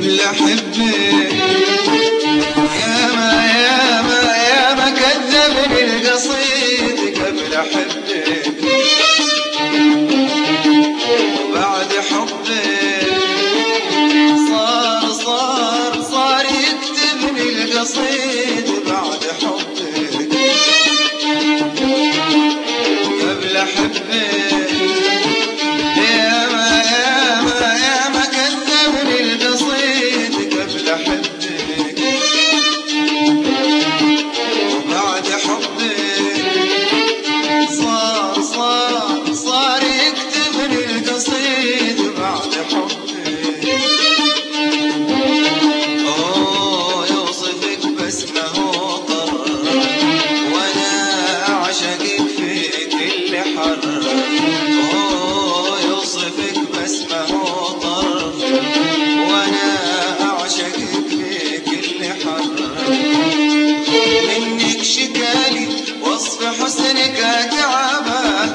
قبل أحبك ياما كذبني القصيد قبل أحبك وبعد حبك صار يكتبني القصيد بعد حبك قبل أحبك ياما كذبني القصيد قبل أحبك وبعد حبك صار يكتبني القصيد بعد حبك يوصفك بس ما هو طر وانا اعشقك في كل حر يوصفك بس ما هو طر وانا اعشقك في كل حر منك شكالي وصف حسنك تعبا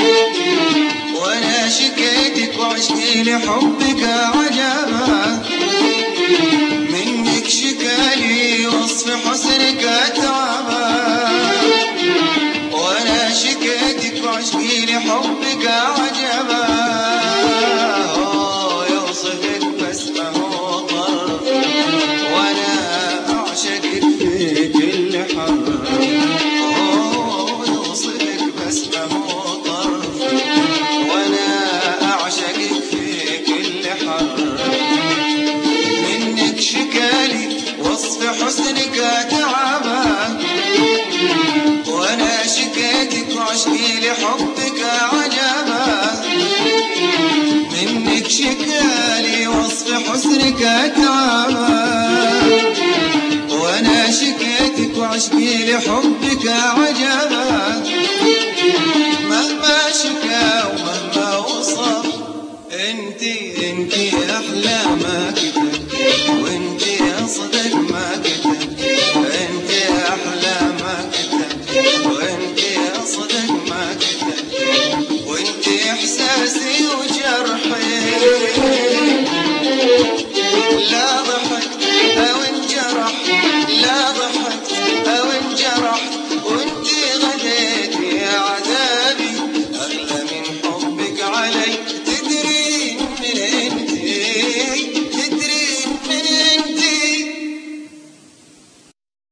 وانا شكيتك وعشقي لحبك عجبا منك شكالي وصف حسنك تعبا وانا شكيتك وعشقي لحبك عجبا يوصفك بس ما هو طر وانا اعشقك في كل حر يوصفك بس ما هو طر وانا اعشقك في كل حر منك شكالي وصف حسنك تعبا وانا شكيتك وعشقي لحبك عجبا منك شكالي وصف حسنك تعبا وانا شكيتك وعشقي لحبك عجبا